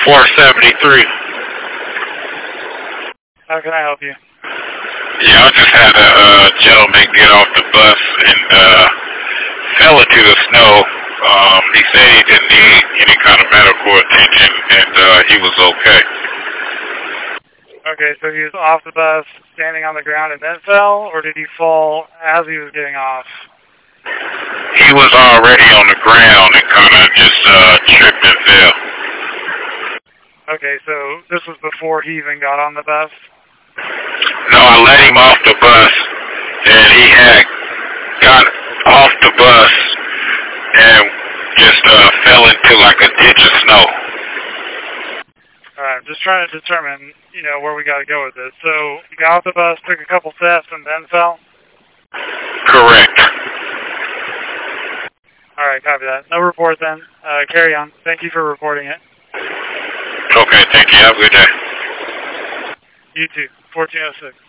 473. How can I help you? Yeah, I just had a gentleman get off the bus and fell into the snow. He said he didn't need any kind of medical attention, and he was okay. Okay, so he was off the bus, standing on the ground, and then fell, or did he fall as he was getting off? He was already on the ground and kind of just tripped and fell. Okay, so this was before he even got on the bus? No, I let him off the bus, and he had got off the bus and just fell into like a ditch of snow. Alright, just trying to determine, where we got to go with this. So, you got off the bus, took a couple steps, and then fell? Correct. Alright, copy that. No report then. Carry on. Thank you for reporting it. Okay, thank you. Have a good day. You too. 1406.